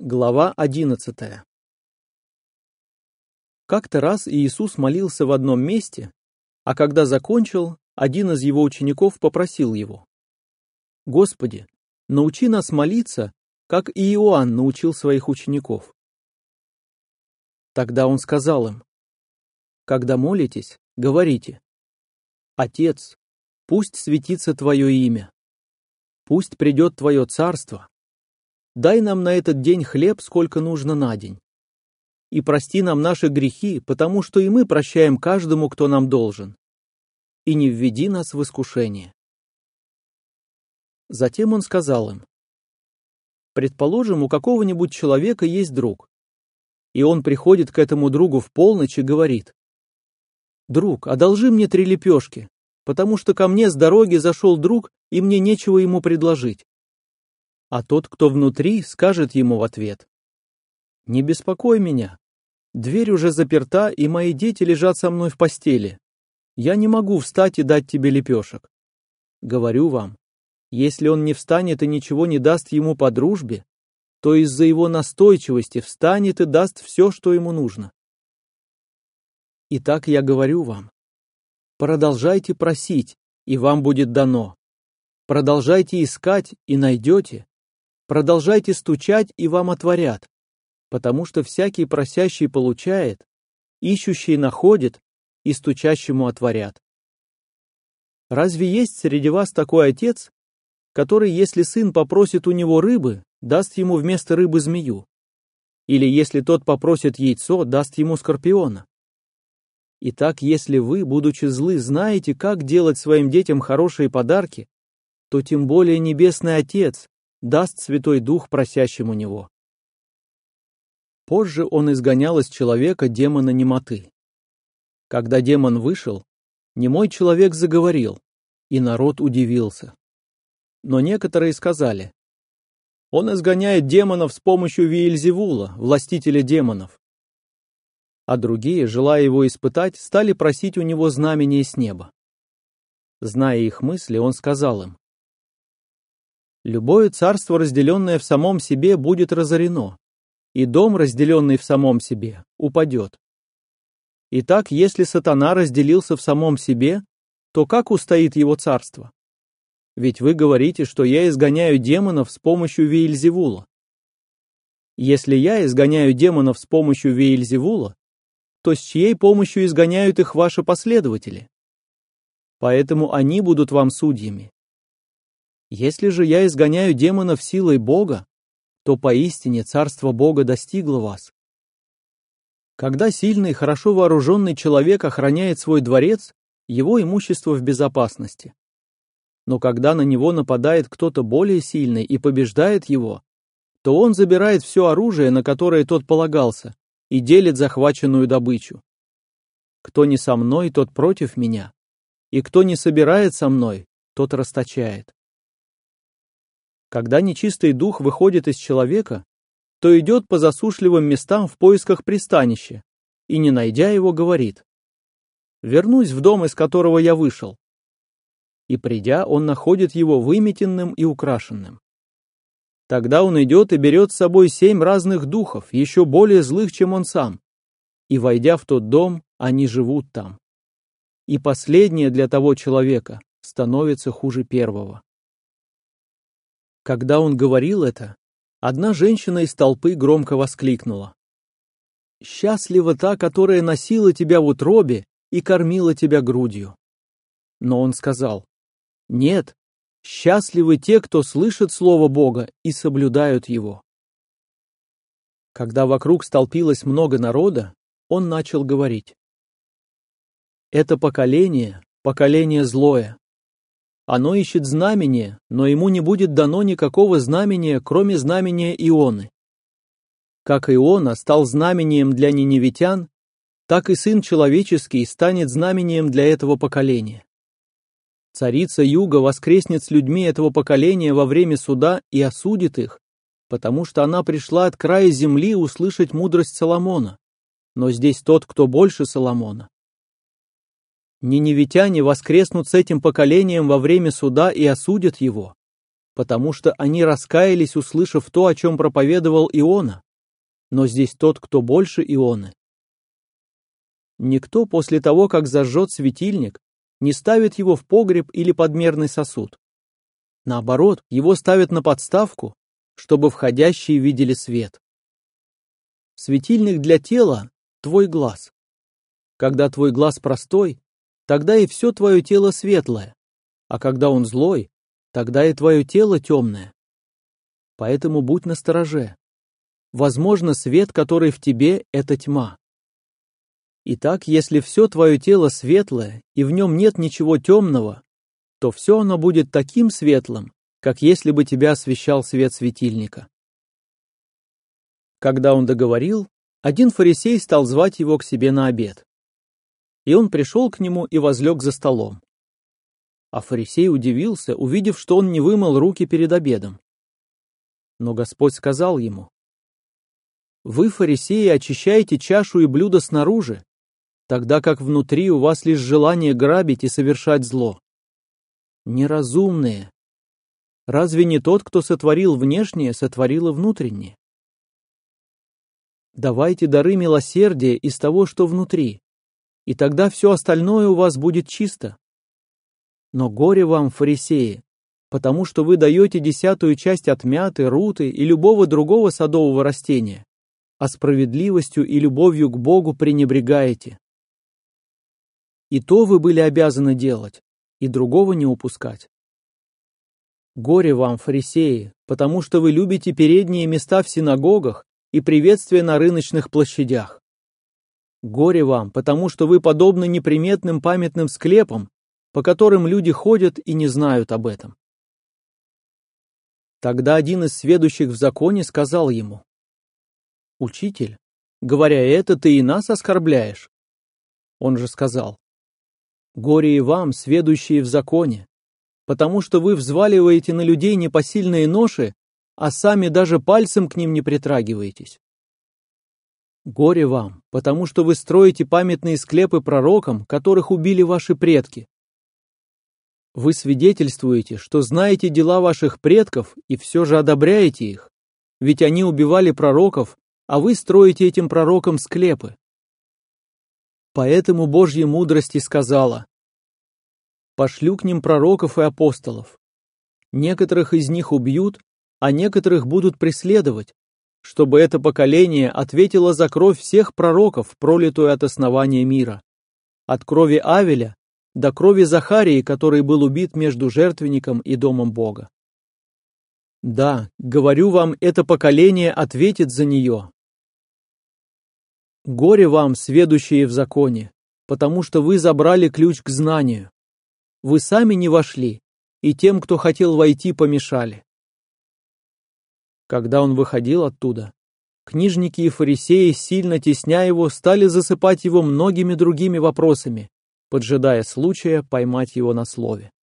Глава 11. Как-то раз Иисус молился в одном месте, а когда закончил, один из его учеников попросил его: «Господи, научи нас молиться, как и Иоанн научил своих учеников». Тогда он сказал им: «Когда молитесь, говорите: Отец, пусть светится Твое имя, пусть придет Твое царство, дай нам на этот день хлеб, сколько нужно на день. И прости нам наши грехи, потому что и мы прощаем каждому, кто нам должен. И не введи нас в искушение». Затем он сказал им: «Предположим, у какого-нибудь человека есть друг, и он приходит к этому другу в полночь и говорит: «Друг, одолжи мне 3 лепешки, потому что ко мне с дороги зашел друг, и мне нечего ему предложить». А тот, кто внутри, скажет ему в ответ: «Не беспокой меня, дверь уже заперта, и мои дети лежат со мной в постели. Я не могу встать и дать тебе лепешек. Говорю вам, если он не встанет и ничего не даст ему по дружбе, то из-за его настойчивости встанет и даст все, что ему нужно. Итак, я говорю вам, продолжайте просить, и вам будет дано. Продолжайте искать, и найдете. Продолжайте стучать, и вам отворят. Потому что всякий просящий получает, ищущий находит, и стучащему отворят. Разве есть среди вас такой отец, который, если сын попросит у него рыбы, даст ему вместо рыбы змею? Или если тот попросит яйцо, даст ему скорпиона? Итак, если вы, будучи злы, знаете, как делать своим детям хорошие подарки, то тем более Небесный Отец даст Святой Дух просящим у Него. Позже он изгонял из человека демона немоты. Когда демон вышел, немой человек заговорил, и народ удивился. Но некоторые сказали: «Он изгоняет демонов с помощью Виельзевула, властителя демонов». А другие, желая его испытать, стали просить у него знамения с неба. Зная их мысли, он сказал им: «Любое царство, разделенное в самом себе, будет разорено, и дом, разделенный в самом себе, упадет. Итак, если сатана разделился в самом себе, то как устоит его царство? Ведь вы говорите, что я изгоняю демонов с помощью Виельзевула. Если я изгоняю демонов с помощью Виельзевула, то с чьей помощью изгоняют их ваши последователи? Поэтому они будут вам судьями. Если же я изгоняю демонов силой Бога, то поистине царство Бога достигло вас. Когда сильный, хорошо вооруженный человек охраняет свой дворец, его имущество в безопасности. Но когда на него нападает кто-то более сильный и побеждает его, то он забирает все оружие, на которое тот полагался, и делит захваченную добычу. Кто не со мной, тот против меня, и кто не собирает со мной, тот расточает. Когда нечистый дух выходит из человека, то идет по засушливым местам в поисках пристанища, и, не найдя его, говорит: «Вернусь в дом, из которого я вышел». И, придя, он находит его выметенным и украшенным. Тогда он идет и берет с собой 7 разных духов, еще более злых, чем он сам, и, войдя в тот дом, они живут там. И последнее для того человека становится хуже первого. Когда он говорил это, одна женщина из толпы громко воскликнула: «Счастлива та, которая носила тебя в утробе и кормила тебя грудью». Но он сказал: «Нет, счастливы те, кто слышит слово Бога и соблюдают его». Когда вокруг столпилось много народа, он начал говорить: «Это поколение злое. Оно ищет знамения, но ему не будет дано никакого знамения, кроме знамения Ионы. Как Иона стал знамением для ниневитян, так и Сын Человеческий станет знамением для этого поколения. Царица Юга воскреснет с людьми этого поколения во время суда и осудит их, потому что она пришла от края земли услышать мудрость Соломона, но здесь тот, кто больше Соломона. Ниневитяне воскреснут с этим поколением во время суда и осудят его, потому что они раскаялись, услышав то, о чем проповедовал Иона. Но здесь тот, кто больше Ионы. Никто после того, как зажжет светильник, не ставит его в погреб или подмерный сосуд. Наоборот, его ставят на подставку, чтобы входящие видели свет. Светильник для тела – твой глаз. Когда твой глаз простой, тогда и все твое тело светлое, а когда он злой, тогда и твое тело темное. Поэтому будь настороже. Возможно, свет, который в тебе, это тьма. Итак, если все твое тело светлое, и в нем нет ничего темного, то все оно будет таким светлым, как если бы тебя освещал свет светильника. Когда он договорил, один фарисей стал звать его к себе на обед. И он пришел к нему и возлег за столом. А фарисей удивился, увидев, что он не вымыл руки перед обедом. Но Господь сказал ему: «Вы, фарисеи, очищаете чашу и блюдо снаружи, тогда как внутри у вас лишь желание грабить и совершать зло. Неразумные! Разве не тот, кто сотворил внешнее, сотворил и внутреннее? Давайте дары милосердия из того, что внутри, и тогда все остальное у вас будет чисто. Но горе вам, фарисеи, потому что вы даете 10-ю часть от мяты, руты и любого другого садового растения, а справедливостью и любовью к Богу пренебрегаете. И то вы были обязаны делать, и другого не упускать. Горе вам, фарисеи, потому что вы любите передние места в синагогах и приветствия на рыночных площадях. Горе вам, потому что вы подобны неприметным памятным склепам, по которым люди ходят и не знают об этом. Тогда один из сведущих в законе сказал ему: «Учитель, говоря это, ты и нас оскорбляешь». Он же сказал: «Горе и вам, сведущие в законе, потому что вы взваливаете на людей непосильные ноши, а сами даже пальцем к ним не притрагиваетесь. Горе вам, потому что вы строите памятные склепы пророкам, которых убили ваши предки. Вы свидетельствуете, что знаете дела ваших предков и все же одобряете их, ведь они убивали пророков, а вы строите этим пророкам склепы. Поэтому Божья мудрость и сказала: пошлю к ним пророков и апостолов. Некоторых из них убьют, а некоторых будут преследовать, чтобы это поколение ответило за кровь всех пророков, пролитую от основания мира, от крови Авеля до крови Захарии, который был убит между жертвенником и домом Бога. Да, говорю вам, это поколение ответит за нее. Горе вам, сведущие в законе, потому что вы забрали ключ к знанию. Вы сами не вошли, и тем, кто хотел войти, помешали. Когда он выходил оттуда, книжники и фарисеи, сильно тесня его, стали засыпать его многими другими вопросами, поджидая случая поймать его на слове.